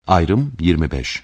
Ayrım 25.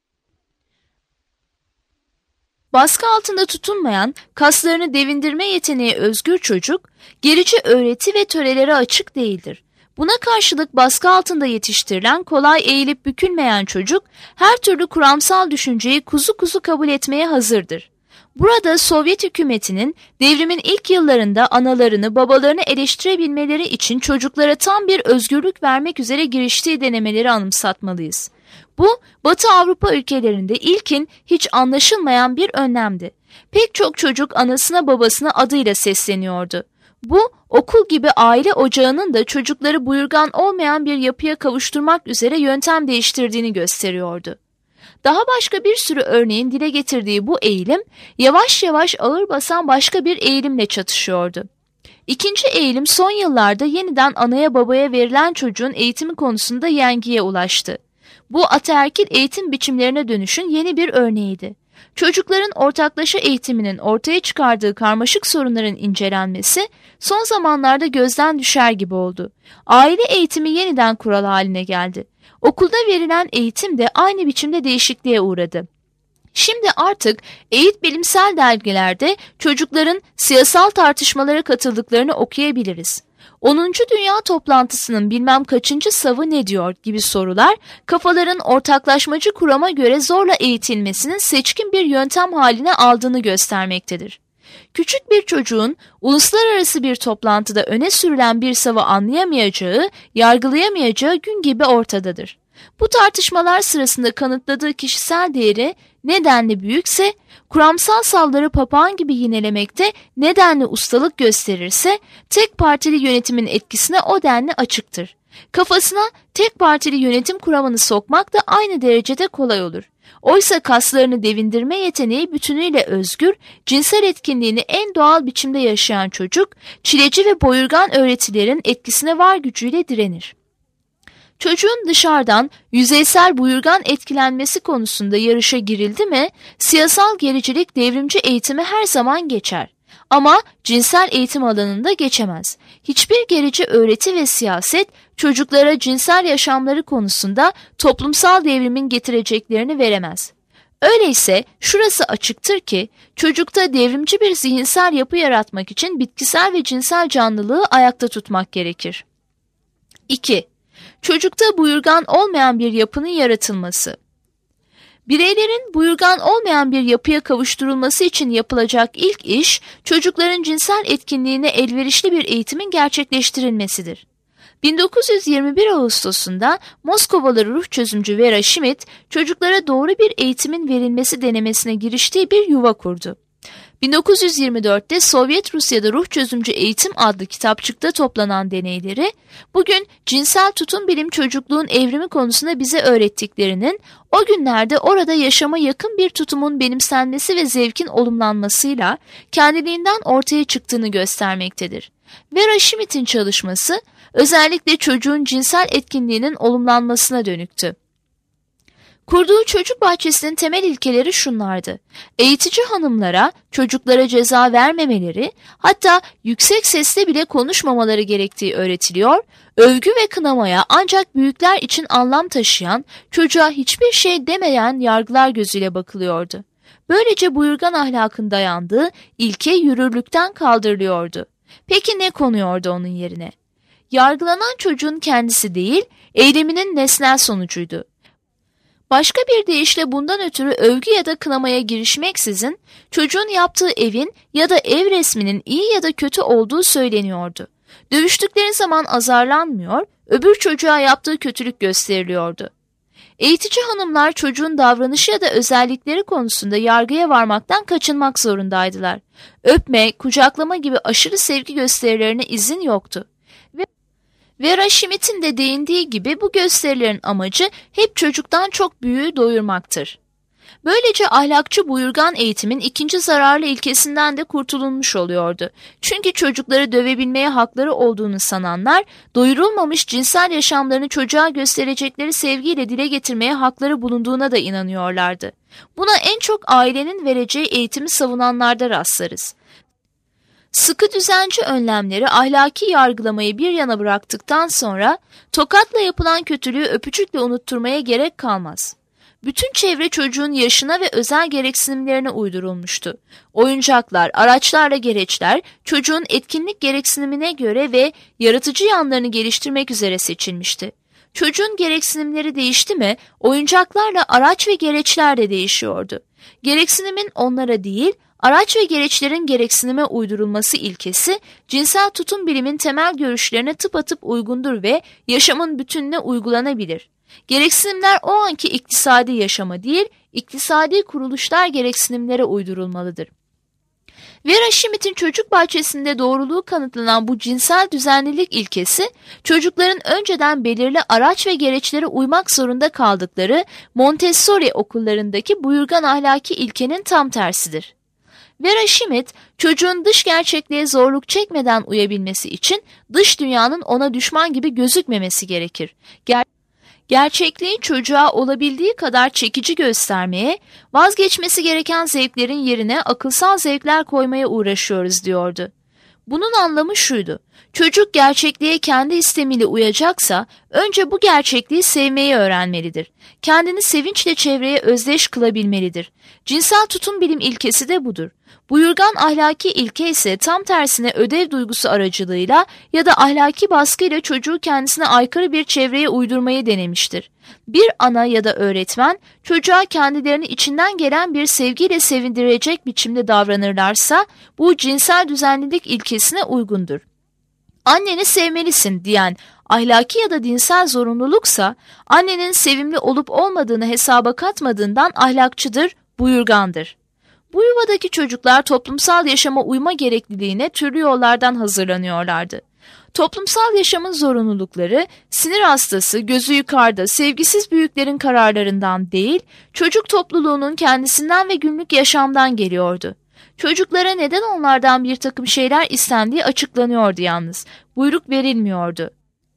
Baskı altında tutunmayan, kaslarını devindirme yeteneği özgür çocuk, gerici öğreti ve törelere açık değildir. Buna karşılık baskı altında yetiştirilen, kolay eğilip bükülmeyen çocuk, her türlü kuramsal düşünceyi kuzu kuzu kabul etmeye hazırdır. Burada Sovyet hükümetinin devrimin ilk yıllarında analarını, babalarını eleştirebilmeleri için çocuklara tam bir özgürlük vermek üzere giriştiği denemeleri anımsatmalıyız. Bu, Batı Avrupa ülkelerinde ilkin hiç anlaşılmayan bir önlemdi. Pek çok çocuk anasına babasına adıyla sesleniyordu. Bu, okul gibi aile ocağının da çocukları buyurgan olmayan bir yapıya kavuşturmak üzere yöntem değiştirdiğini gösteriyordu. Daha başka bir sürü örneğin dile getirdiği bu eğilim, yavaş yavaş ağır basan başka bir eğilimle çatışıyordu. İkinci eğilim son yıllarda yeniden anaya babaya verilen çocuğun eğitimi konusunda yengiye ulaştı. Bu ataerkil eğitim biçimlerine dönüşün yeni bir örneğiydi. Çocukların ortaklaşa eğitiminin ortaya çıkardığı karmaşık sorunların incelenmesi son zamanlarda gözden düşer gibi oldu. Aile eğitimi yeniden kural haline geldi. Okulda verilen eğitim de aynı biçimde değişikliğe uğradı. Şimdi artık bilimsel dergilerde çocukların siyasal tartışmalara katıldıklarını okuyabiliriz. 10. Dünya Toplantısı'nın bilmem kaçıncı savı ne diyor gibi sorular, kafaların ortaklaşmacı kurama göre zorla eğitilmesinin seçkin bir yöntem haline aldığını göstermektedir. Küçük bir çocuğun uluslararası bir toplantıda öne sürülen bir savı anlayamayacağı, yargılayamayacağı gün gibi ortadadır. Bu tartışmalar sırasında kanıtladığı kişisel değeri nedenli büyükse, kuramsal savları papağan gibi yinelemekte nedenli ustalık gösterirse, tek partili yönetimin etkisine o denli açıktır. Kafasına tek partili yönetim kuramını sokmak da aynı derecede kolay olur. Oysa kaslarını devindirme yeteneği bütünüyle özgür, cinsel etkinliğini en doğal biçimde yaşayan çocuk, çileci ve boyurgan öğretilerin etkisine var gücüyle direnir. Çocuğun dışarıdan yüzeysel buyurgan etkilenmesi konusunda yarışa girildi mi, siyasal gericilik devrimci eğitimi her zaman geçer. Ama cinsel eğitim alanında geçemez. Hiçbir gerici öğreti ve siyaset çocuklara cinsel yaşamları konusunda toplumsal devrimin getireceklerini veremez. Öyleyse şurası açıktır ki çocukta devrimci bir zihinsel yapı yaratmak için bitkisel ve cinsel canlılığı ayakta tutmak gerekir. 2. Çocukta buyurgan olmayan bir yapının yaratılması. Bireylerin buyurgan olmayan bir yapıya kavuşturulması için yapılacak ilk iş, çocukların cinsel etkinliğine elverişli bir eğitimin gerçekleştirilmesidir. 1921 Ağustos'unda Moskovalı ruh çözümcü Vera Schmidt, çocuklara doğru bir eğitimin verilmesi denemesine giriştiği bir yuva kurdu. 1924'te Sovyet Rusya'da Ruh Çözümcü Eğitim adlı kitapçıkta toplanan deneyleri, bugün cinsel tutum bilim çocukluğun evrimi konusunda bize öğrettiklerinin, o günlerde orada yaşama yakın bir tutumun benimsenmesi ve zevkin olumlanmasıyla kendiliğinden ortaya çıktığını göstermektedir. Vera Schmidt'in çalışması, özellikle çocuğun cinsel etkinliğinin olumlanmasına dönüktü. Kurduğu çocuk bahçesinin temel ilkeleri şunlardı: eğitici hanımlara, çocuklara ceza vermemeleri, hatta yüksek sesle bile konuşmamaları gerektiği öğretiliyor, övgü ve kınamaya ancak büyükler için anlam taşıyan, çocuğa hiçbir şey demeyen yargılar gözüyle bakılıyordu. Böylece buyurgan ahlakın dayandığı ilke yürürlükten kaldırılıyordu. Peki ne konuyordu onun yerine? Yargılanan çocuğun kendisi değil, eyleminin nesnel sonucuydu. Başka bir deyişle bundan ötürü övgü ya da kınamaya girişmeksizin çocuğun yaptığı evin ya da ev resminin iyi ya da kötü olduğu söyleniyordu. Dövüştükleri zaman azarlanmıyor, öbür çocuğa yaptığı kötülük gösteriliyordu. Eğitici hanımlar çocuğun davranışı ya da özellikleri konusunda yargıya varmaktan kaçınmak zorundaydılar. Öpme, kucaklama gibi aşırı sevgi gösterilerine izin yoktu. Vera Schmidt'in de değindiği gibi bu gösterilerin amacı hep çocuktan çok büyüğü doyurmaktır. Böylece ahlakçı buyurgan eğitimin ikinci zararlı ilkesinden de kurtulunmuş oluyordu. Çünkü çocukları dövebilmeye hakları olduğunu sananlar, doyurulmamış cinsel yaşamlarını çocuğa gösterecekleri sevgiyle dile getirmeye hakları bulunduğuna da inanıyorlardı. Buna en çok ailenin vereceği eğitimi savunanlarda rastlarız. Sıkı düzenci önlemleri ahlaki yargılamayı bir yana bıraktıktan sonra tokatla yapılan kötülüğü öpücükle unutturmaya gerek kalmaz. Bütün çevre çocuğun yaşına ve özel gereksinimlerine uydurulmuştu. Oyuncaklar, araçlar ve gereçler çocuğun etkinlik gereksinimine göre ve yaratıcı yanlarını geliştirmek üzere seçilmişti. Çocuğun gereksinimleri değişti mi, oyuncaklarla araç ve gereçler de değişiyordu. Gereksinimin onlara değil, araç ve gereçlerin gereksinime uydurulması ilkesi, cinsel tutum bilimin temel görüşlerine tıpatıp uygundur ve yaşamın bütününe uygulanabilir. Gereksinimler o anki iktisadi yaşama değil, iktisadi kuruluşlar gereksinimlere uydurulmalıdır. Vera Schmidt'in çocuk bahçesinde doğruluğu kanıtlanan bu cinsel düzenlilik ilkesi, çocukların önceden belirli araç ve gereçlere uymak zorunda kaldıkları Montessori okullarındaki buyurgan ahlaki ilkenin tam tersidir. Vera Schmidt, çocuğun dış gerçekliğe zorluk çekmeden uyabilmesi için dış dünyanın ona düşman gibi gözükmemesi gerekir. Gerçekliği çocuğa olabildiği kadar çekici göstermeye, vazgeçmesi gereken zevklerin yerine akılsal zevkler koymaya uğraşıyoruz diyordu. Bunun anlamı şuydu: çocuk gerçekliğe kendi istemiyle uyacaksa önce bu gerçekliği sevmeyi öğrenmelidir. Kendini sevinçle çevreye özdeş kılabilmelidir. Cinsel tutum bilim ilkesi de budur. Buyurgan ahlaki ilke ise tam tersine ödev duygusu aracılığıyla ya da ahlaki baskıyla çocuğu kendisine aykırı bir çevreye uydurmayı denemiştir. Bir ana ya da öğretmen çocuğa kendilerini içinden gelen bir sevgiyle sevindirecek biçimde davranırlarsa bu cinsel düzenlilik ilkesine uygundur. Anneni sevmelisin diyen ahlaki ya da dinsel zorunluluksa annenin sevimli olup olmadığını hesaba katmadığından ahlakçıdır, buyurgandır. Bu yuvadaki çocuklar toplumsal yaşama uyma gerekliliğine türlü yollardan hazırlanıyorlardı. Toplumsal yaşamın zorunlulukları sinir hastası, gözü yukarıda, sevgisiz büyüklerin kararlarından değil, çocuk topluluğunun kendisinden ve günlük yaşamdan geliyordu. Çocuklara neden onlardan bir takım şeyler istendiği açıklanıyordu yalnız, buyruk verilmiyordu.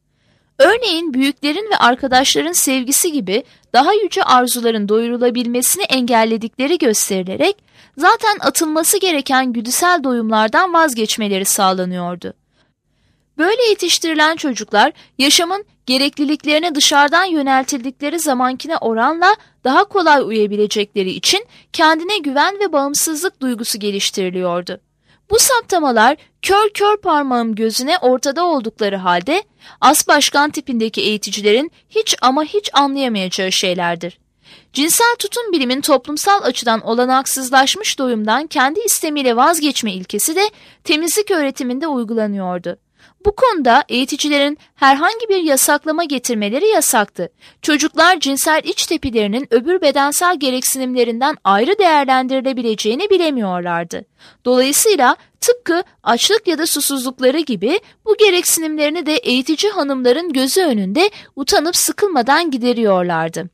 Örneğin büyüklerin ve arkadaşların sevgisi gibi daha yüce arzuların doyurulabilmesini engelledikleri gösterilerek zaten atılması gereken güdüsel doyumlardan vazgeçmeleri sağlanıyordu. Böyle yetiştirilen çocuklar yaşamın gerekliliklerine dışarıdan yöneltildikleri zamankine oranla daha kolay uyabilecekleri için kendine güven ve bağımsızlık duygusu geliştiriliyordu. Bu saptamalar kör parmağım gözüne ortada oldukları halde as başkan tipindeki eğiticilerin hiç ama hiç anlayamayacağı şeylerdir. Cinsel tutum bilimin toplumsal açıdan olanaksızlaşmış doyumdan kendi istemiyle vazgeçme ilkesi de temizlik öğretiminde uygulanıyordu. Bu konuda eğiticilerin herhangi bir yasaklama getirmeleri yasaktı. Çocuklar cinsel iç tepilerinin öbür bedensel gereksinimlerinden ayrı değerlendirilebileceğini bilemiyorlardı. Dolayısıyla tıpkı açlık ya da susuzlukları gibi bu gereksinimlerini de eğitici hanımların gözü önünde utanıp sıkılmadan gideriyorlardı.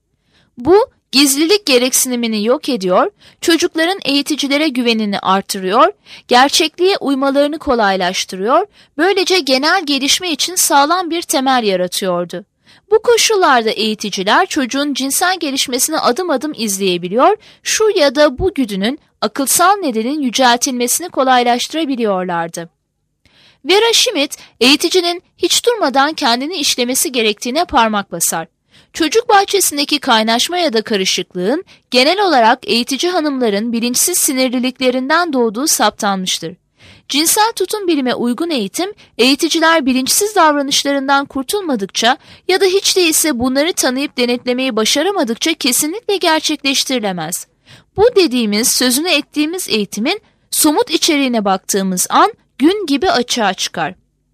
Bu gizlilik gereksinimini yok ediyor, çocukların eğiticilere güvenini artırıyor, gerçekliğe uymalarını kolaylaştırıyor, böylece genel gelişme için sağlam bir temel yaratıyordu. Bu koşullarda eğiticiler çocuğun cinsel gelişmesini adım adım izleyebiliyor, şu ya da bu güdünün akılsal nedenin yüceltilmesini kolaylaştırabiliyorlardı. Vera Schmidt, eğiticinin hiç durmadan kendini işlemesi gerektiğine parmak basar. Çocuk bahçesindeki kaynaşma ya da karışıklığın genel olarak eğitici hanımların bilinçsiz sinirliliklerinden doğduğu saptanmıştır. Cinsel tutum bilime uygun eğitim, eğiticiler bilinçsiz davranışlarından kurtulmadıkça ya da hiç değilse bunları tanıyıp denetlemeyi başaramadıkça kesinlikle gerçekleştirilemez. Bu dediğimiz, sözünü ettiğimiz eğitimin somut içeriğine baktığımız an gün gibi açığa çıkar.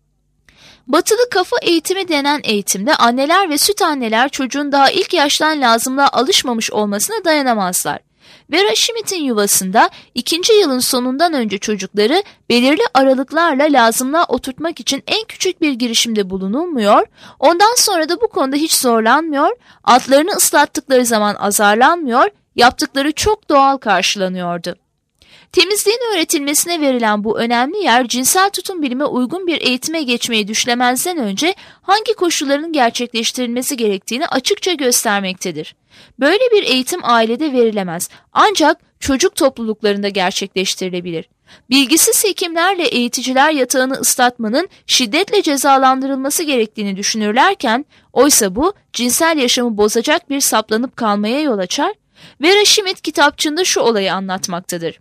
Batılı kafa eğitimi denen eğitimde anneler ve süt anneler çocuğun daha ilk yaştan lazımlığa alışmamış olmasına dayanamazlar. Vera Schmidt'in yuvasında 2. yılın sonundan önce çocukları belirli aralıklarla lazımlığa oturtmak için en küçük bir girişimde bulunulmuyor, ondan sonra da bu konuda hiç zorlanmıyor, altlarını ıslattıkları zaman azarlanmıyor, yaptıkları çok doğal karşılanıyordu. Temizliğin öğretilmesine verilen bu önemli yer cinsel tutum bilime uygun bir eğitime geçmeyi düşlemezden önce hangi koşulların gerçekleştirilmesi gerektiğini açıkça göstermektedir. Böyle bir eğitim ailede verilemez ancak çocuk topluluklarında gerçekleştirilebilir. Bilgisiz hekimlerle eğiticiler yatağını ıslatmanın şiddetle cezalandırılması gerektiğini düşünürlerken, oysa bu cinsel yaşamı bozacak bir saplanıp kalmaya yol açar. Vera Schmidt kitapçığında şu olayı anlatmaktadır.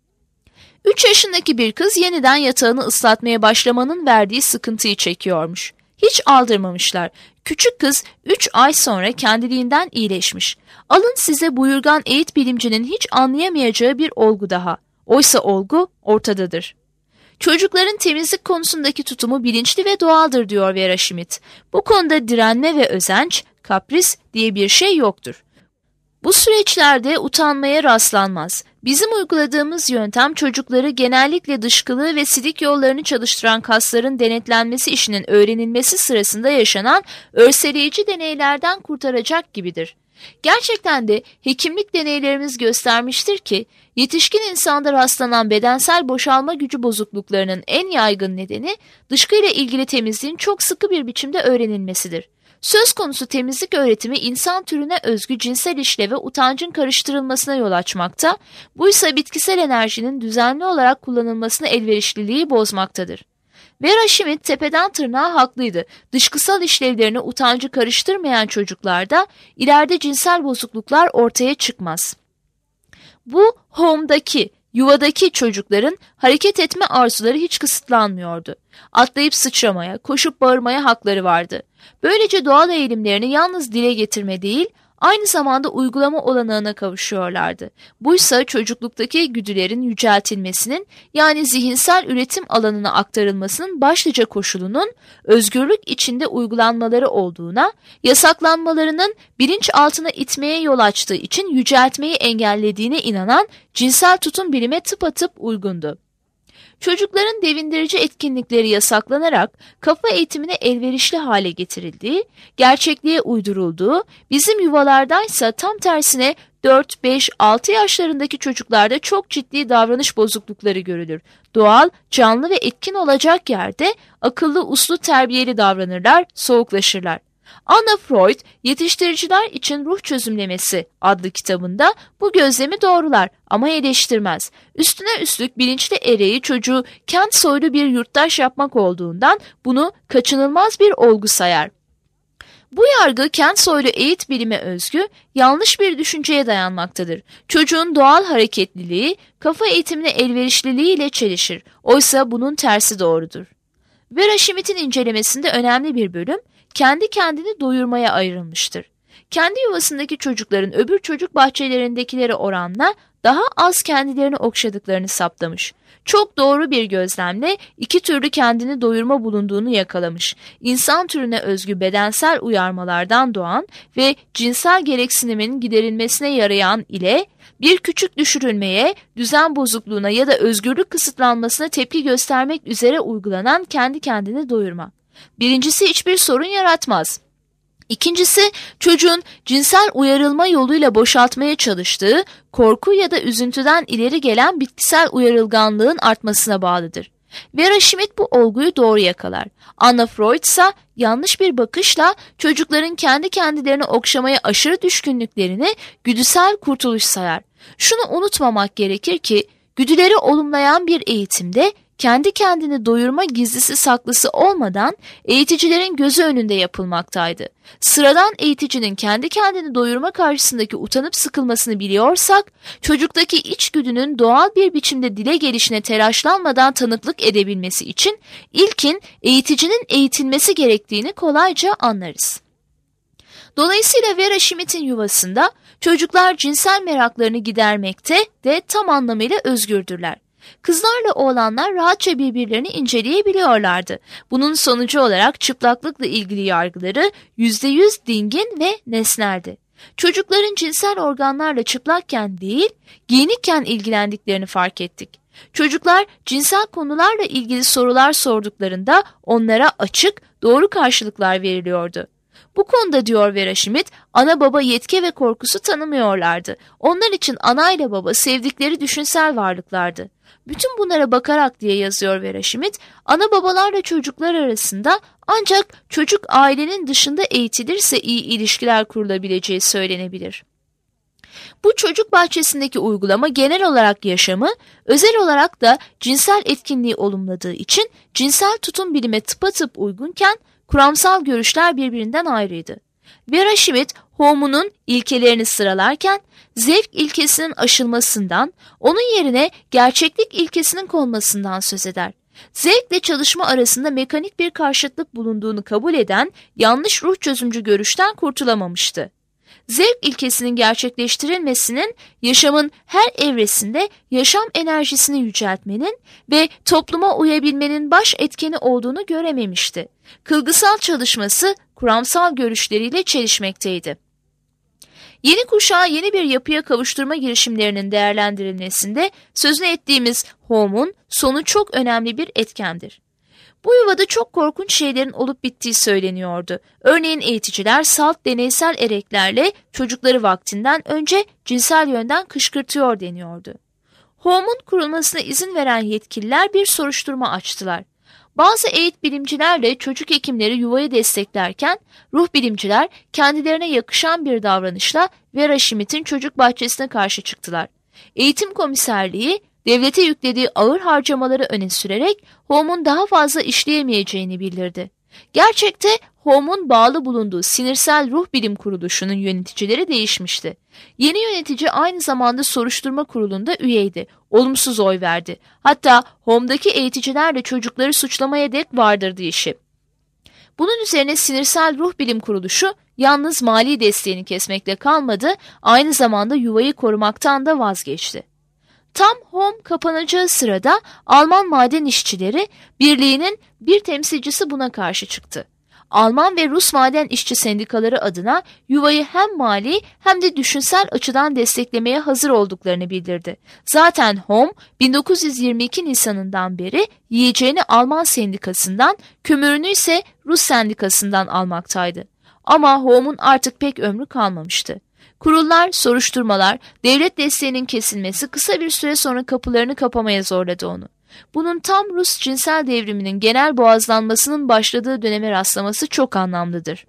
3 yaşındaki bir kız yeniden yatağını ıslatmaya başlamanın verdiği sıkıntıyı çekiyormuş. Hiç aldırmamışlar. Küçük kız 3 ay sonra kendiliğinden iyileşmiş. Alın size buyurgan eğit bilimcinin hiç anlayamayacağı bir olgu daha. Oysa olgu ortadadır. Çocukların temizlik konusundaki tutumu bilinçli ve doğaldır diyor Vera Schmidt. Bu konuda direnme ve özenç, kapris diye bir şey yoktur. Bu süreçlerde utanmaya rastlanmaz. Bizim uyguladığımız yöntem çocukları genellikle dışkılığı ve sidik yollarını çalıştıran kasların denetlenmesi işinin öğrenilmesi sırasında yaşanan örseleyici deneylerden kurtaracak gibidir. Gerçekten de hekimlik deneylerimiz göstermiştir ki yetişkin insanda rastlanan bedensel boşalma gücü bozukluklarının en yaygın nedeni dışkıyla ilgili temizliğin çok sıkı bir biçimde öğrenilmesidir. Söz konusu temizlik öğretimi insan türüne özgü cinsel işle ve utancın karıştırılmasına yol açmakta, buysa bitkisel enerjinin düzenli olarak kullanılmasına elverişliliği bozmaktadır. Vera Schmidt tepeden tırnağa haklıydı. Dışkısal işlevlerine utancı karıştırmayan çocuklarda ileride cinsel bozukluklar ortaya çıkmaz. Bu yuvadaki çocukların hareket etme arzuları hiç kısıtlanmıyordu. Atlayıp sıçramaya, koşup bağırmaya hakları vardı. Böylece doğal eğilimlerini yalnız dile getirme değil, aynı zamanda uygulama olanağına kavuşuyorlardı. Buysa çocukluktaki güdülerin yüceltilmesinin, yani zihinsel üretim alanına aktarılmasının başlıca koşulunun özgürlük içinde uygulanmaları olduğuna, yasaklanmalarının bilinçaltına itmeye yol açtığı için yüceltmeyi engellediğine inanan cinsel tutum bilime tıpatıp uygundu. Çocukların devindirici etkinlikleri yasaklanarak kafa eğitimine elverişli hale getirildiği, gerçekliğe uydurulduğu, bizim yuvalardaysa tam tersine 4, 5, 6 yaşlarındaki çocuklarda çok ciddi davranış bozuklukları görülür. Doğal, canlı ve etkin olacak yerde akıllı, uslu, terbiyeli davranırlar, soğuklaşırlar. Anna Freud, Yetiştiriciler için Ruh Çözümlemesi adlı kitabında bu gözlemi doğrular ama eleştirmez. Üstüne üstlük bilinçli ereği çocuğu kent soylu bir yurttaş yapmak olduğundan bunu kaçınılmaz bir olgu sayar. Bu yargı kent soylu eğit bilime özgü yanlış bir düşünceye dayanmaktadır. Çocuğun doğal hareketliliği kafa eğitimine elverişliliği ile çelişir. Oysa bunun tersi doğrudur. Vera Schmidt'in incelemesinde önemli bir bölüm kendi kendini doyurmaya ayrılmıştır. Kendi yuvasındaki çocukların öbür çocuk bahçelerindekilere oranla daha az kendilerini okşadıklarını saptamış. Çok doğru bir gözlemle iki türlü kendini doyurma bulunduğunu yakalamış. İnsan türüne özgü bedensel uyarmalardan doğan ve cinsel gereksinimin giderilmesine yarayan ile bir küçük düşürülmeye, düzen bozukluğuna ya da özgürlük kısıtlanmasına tepki göstermek üzere uygulanan kendi kendini doyurma. Birincisi hiçbir sorun yaratmaz. İkincisi çocuğun cinsel uyarılma yoluyla boşaltmaya çalıştığı korku ya da üzüntüden ileri gelen bitkisel uyarılganlığın artmasına bağlıdır. Vera Schmidt bu olguyu doğru yakalar. Anna Freud ise yanlış bir bakışla çocukların kendi kendilerini okşamaya aşırı düşkünlüklerini güdüsel kurtuluş sayar. Şunu unutmamak gerekir ki güdüleri olumlayan bir eğitimde kendi kendini doyurma gizlisi saklısı olmadan eğiticilerin gözü önünde yapılmaktaydı. Sıradan eğiticinin kendi kendini doyurma karşısındaki utanıp sıkılmasını biliyorsak, çocuktaki içgüdünün doğal bir biçimde dile gelişine telaşlanmadan tanıklık edebilmesi için ilkin eğiticinin eğitilmesi gerektiğini kolayca anlarız. Dolayısıyla Vera Schmidt'in yuvasında çocuklar cinsel meraklarını gidermekte de tam anlamıyla özgürdürler. Kızlarla oğlanlar rahatça birbirlerini inceleyebiliyorlardı. Bunun sonucu olarak çıplaklıkla ilgili yargıları %100 dingin ve nesneldi. Çocukların cinsel organlarla çıplakken değil, giyinikken ilgilendiklerini fark ettik. Çocuklar cinsel konularla ilgili sorular sorduklarında onlara açık, doğru karşılıklar veriliyordu. Bu konuda diyor Vera Schmidt, ana baba yetki ve korkusu tanımıyorlardı. Onlar için ana ile baba sevdikleri düşünsel varlıklardı. Bütün bunlara bakarak diye yazıyor Vera Schmidt, ana babalarla çocuklar arasında ancak çocuk ailenin dışında eğitilirse iyi ilişkiler kurulabileceği söylenebilir. Bu çocuk bahçesindeki uygulama genel olarak yaşamı, özel olarak da cinsel etkinliği olumladığı için cinsel tutum bilime tıpatıp uygunken kuramsal görüşler birbirinden ayrıydı. Vera Schmidt, Home'un ilkelerini sıralarken zevk ilkesinin aşılmasından, onun yerine gerçeklik ilkesinin konmasından söz eder. Zevkle çalışma arasında mekanik bir karşıtlık bulunduğunu kabul eden yanlış ruh çözümcü görüşten kurtulamamıştı. Zevk ilkesinin gerçekleştirilmesinin yaşamın her evresinde yaşam enerjisini yüceltmenin ve topluma uyabilmenin baş etkeni olduğunu görememişti. Kılgısal çalışması kuramsal görüşleriyle çelişmekteydi. Yeni kuşağı yeni bir yapıya kavuşturma girişimlerinin değerlendirilmesinde sözünü ettiğimiz Home'un sonu çok önemli bir etkendir. Bu yuvada çok korkunç şeylerin olup bittiği söyleniyordu. Örneğin eğiticiler salt deneysel ereklerle çocukları vaktinden önce cinsel yönden kışkırtıyor deniyordu. Home'un kurulmasına izin veren yetkililer bir soruşturma açtılar. Bazı eğit bilimcilerle çocuk hekimleri yuvayı desteklerken ruh bilimciler kendilerine yakışan bir davranışla Vera Schmidt'in çocuk bahçesine karşı çıktılar. Eğitim komiserliği devlete yüklediği ağır harcamaları öne sürerek Home'un daha fazla işleyemeyeceğini bildirdi. Gerçekte Home'un bağlı bulunduğu sinirsel ruh bilim kuruluşunun yöneticileri değişmişti. Yeni yönetici aynı zamanda soruşturma kurulunda üyeydi. Olumsuz oy verdi. Hatta Home'daki eğiticilerle çocukları suçlamaya dek vardırdı işi. Bunun üzerine sinirsel ruh bilim kuruluşu yalnız mali desteğini kesmekle kalmadı, aynı zamanda yuvayı korumaktan da vazgeçti. Tam Home kapanacağı sırada Alman Maden İşçileri Birliği'nin bir temsilcisi buna karşı çıktı. Alman ve Rus maden işçi sendikaları adına yuvayı hem mali hem de düşünsel açıdan desteklemeye hazır olduklarını bildirdi. Zaten Home 1922 Nisan'ından beri yiyeceğini Alman sendikasından, kömürünü ise Rus sendikasından almaktaydı. Ama Home'un artık pek ömrü kalmamıştı. Kurullar, soruşturmalar, devlet desteğinin kesilmesi kısa bir süre sonra kapılarını kapamaya zorladı onu. Bunun tam Rus cinsel devriminin genel boğazlanmasının başladığı döneme rastlaması çok anlamlıdır.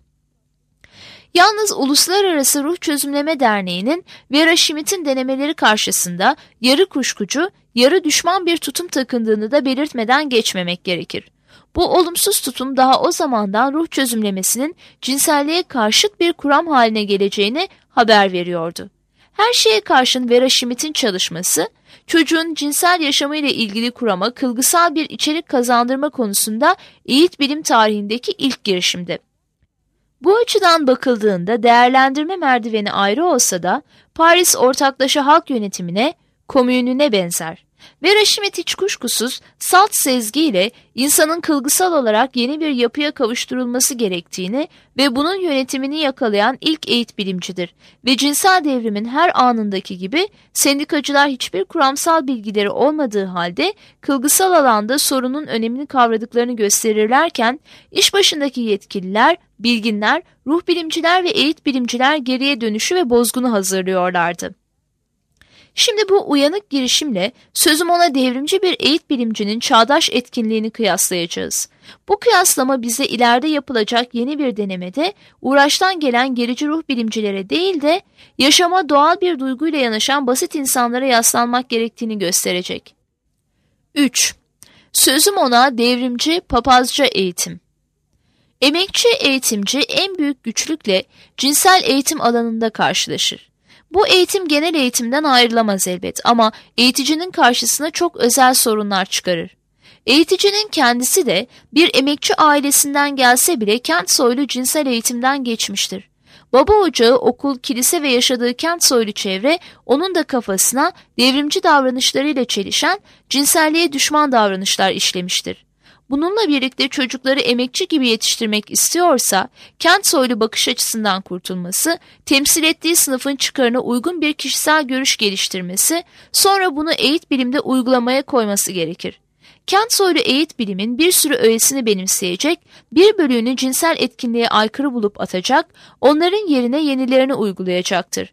Yalnız Uluslararası Ruh Çözümleme Derneği'nin Vera Schmidt'in denemeleri karşısında yarı kuşkucu, yarı düşman bir tutum takındığını da belirtmeden geçmemek gerekir. Bu olumsuz tutum daha o zamandan ruh çözümlemesinin cinselliğe karşıt bir kuram haline geleceğini haber veriyordu. Her şeye karşın Vera Schmidt'in çalışması, çocuğun cinsel yaşamıyla ilgili kurama kılgısal bir içerik kazandırma konusunda eğit bilim tarihindeki ilk girişimdi. Bu açıdan bakıldığında değerlendirme merdiveni ayrı olsa da Paris ortaklaşa halk yönetimine, komününe benzer. Vera Schmidt hiç kuşkusuz salt sezgiyle insanın kılgısal olarak yeni bir yapıya kavuşturulması gerektiğini ve bunun yönetimini yakalayan ilk eğit bilimcidir ve cinsel devrimin her anındaki gibi sendikacılar hiçbir kuramsal bilgileri olmadığı halde kılgısal alanda sorunun önemini kavradıklarını gösterirlerken iş başındaki yetkililer, bilginler, ruh bilimciler ve eğit bilimciler geriye dönüşü ve bozgunu hazırlıyorlardı. Şimdi bu uyanık girişimle sözüm ona devrimci bir eğit bilimcinin çağdaş etkinliğini kıyaslayacağız. Bu kıyaslama bize ileride yapılacak yeni bir denemede uğraştan gelen gerici ruh bilimcilere değil de yaşama doğal bir duyguyla yanaşan basit insanlara yaslanmak gerektiğini gösterecek. 3. Sözüm ona devrimci papazca eğitim. Emekçi eğitimci en büyük güçlükle cinsel eğitim alanında karşılaşır. Bu eğitim genel eğitimden ayrılamaz elbet ama eğiticinin karşısına çok özel sorunlar çıkarır. Eğiticinin kendisi de bir emekçi ailesinden gelse bile kent soylu cinsel eğitimden geçmiştir. Baba ocağı, okul, kilise ve yaşadığı kent soylu çevre onun da kafasına devrimci davranışlarıyla çelişen cinselliğe düşman davranışlar işlemiştir. Bununla birlikte çocukları emekçi gibi yetiştirmek istiyorsa, kent soylu bakış açısından kurtulması, temsil ettiği sınıfın çıkarına uygun bir kişisel görüş geliştirmesi, sonra bunu eğit bilimde uygulamaya koyması gerekir. Kent soylu eğit bilimin bir sürü öğesini benimseyecek, bir bölüğünü cinsel etkinliğe aykırı bulup atacak, onların yerine yenilerini uygulayacaktır.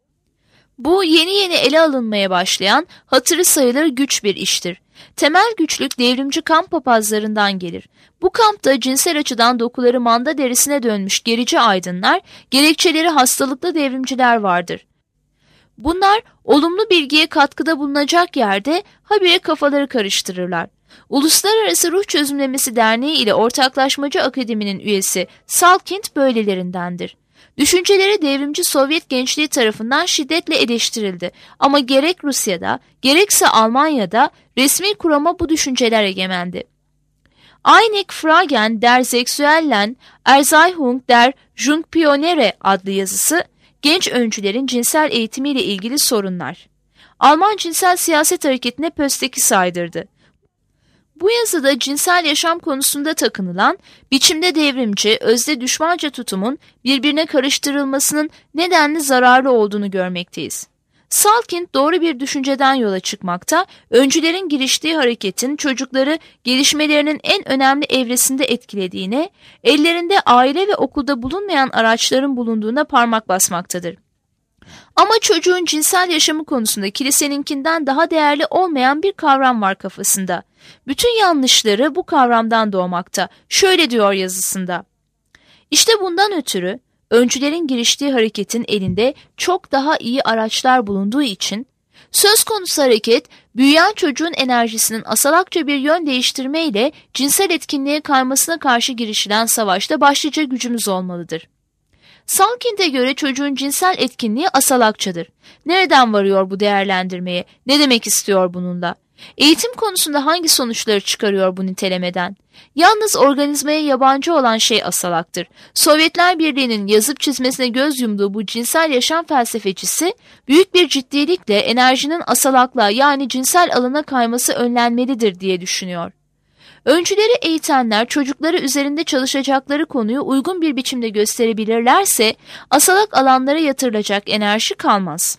Bu yeni ele alınmaya başlayan, hatırı sayılır güç bir iştir. Temel güçlük devrimci kamp papazlarından gelir. Bu kampta cinsel açıdan dokuları manda derisine dönmüş gerici aydınlar, gerekçeleri hastalıklı devrimciler vardır. Bunlar olumlu bilgiye katkıda bulunacak yerde habire kafaları karıştırırlar. Uluslararası Ruh Çözümlemesi Derneği ile Ortaklaşmacı Akademi'nin üyesi Salkind böylelerindendir. Düşünceleri devrimci Sovyet gençliği tarafından şiddetle eleştirildi ama gerek Rusya'da gerekse Almanya'da resmi kurama bu düşünceler egemendi. Einig Fragen der Sexuellen Erziehung der Jungpioniere adlı yazısı, genç öncülerin cinsel eğitimiyle ilgili sorunlar. Alman cinsel siyaset hareketine pösteki saydırdı. Bu yazıda cinsel yaşam konusunda takınılan, biçimde devrimci, özde düşmanca tutumun birbirine karıştırılmasının nedenli zararlı olduğunu görmekteyiz. Salkind doğru bir düşünceden yola çıkmakta, öncülerin giriştiği hareketin çocukları gelişmelerinin en önemli evresinde etkilediğine, ellerinde aile ve okulda bulunmayan araçların bulunduğuna parmak basmaktadır. Ama çocuğun cinsel yaşamı konusunda kiliseninkinden daha değerli olmayan bir kavram var kafasında. Bütün yanlışları bu kavramdan doğmakta. Şöyle diyor yazısında: İşte bundan ötürü öncülerin giriştiği hareketin elinde çok daha iyi araçlar bulunduğu için söz konusu hareket büyüyen çocuğun enerjisinin asalakça bir yön değiştirmeyle cinsel etkinliğe kaymasına karşı girişilen savaşta başlıca gücümüz olmalıdır. Salkind'e göre çocuğun cinsel etkinliği asalakçadır. Nereden varıyor bu değerlendirmeye? Ne demek istiyor bununla? Eğitim konusunda hangi sonuçları çıkarıyor bu nitelemeden? Yalnız organizmaya yabancı olan şey asalaktır. Sovyetler Birliği'nin yazıp çizmesine göz yumduğu bu cinsel yaşam felsefecisi büyük bir ciddilikle enerjinin asalaklığa yani cinsel alana kayması önlenmelidir diye düşünüyor. Öncüleri eğitenler çocukları üzerinde çalışacakları konuyu uygun bir biçimde gösterebilirlerse asalak alanlara yatırılacak enerji kalmaz.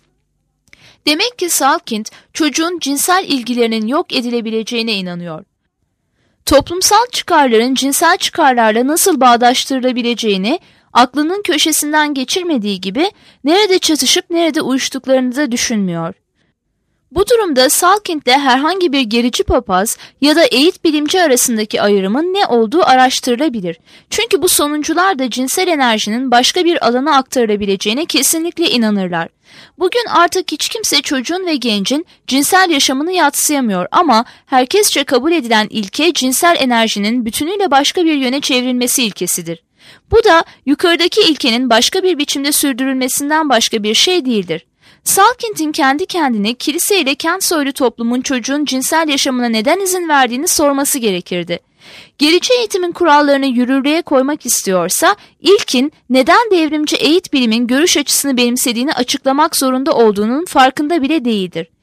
Demek ki Salkind çocuğun cinsel ilgilerinin yok edilebileceğine inanıyor. Toplumsal çıkarların cinsel çıkarlarla nasıl bağdaştırılabileceğini aklının köşesinden geçirmediği gibi nerede çatışıp nerede uyuştuklarını da düşünmüyor. Bu durumda Salkind'le herhangi bir gerici papaz ya da eğit bilimci arasındaki ayrımın ne olduğu araştırılabilir. Çünkü bu sonuncular da cinsel enerjinin başka bir alana aktarılabileceğine kesinlikle inanırlar. Bugün artık hiç kimse çocuğun ve gencin cinsel yaşamını yadsıyamıyor ama herkesçe kabul edilen ilke cinsel enerjinin bütünüyle başka bir yöne çevrilmesi ilkesidir. Bu da yukarıdaki ilkenin başka bir biçimde sürdürülmesinden başka bir şey değildir. Salkind'in kendi kendine kilise ile kent soylu toplumun çocuğun cinsel yaşamına neden izin verdiğini sorması gerekirdi. Gerici eğitimin kurallarını yürürlüğe koymak istiyorsa ilkin neden devrimci eğit bilimin görüş açısını benimsediğini açıklamak zorunda olduğunun farkında bile değildir.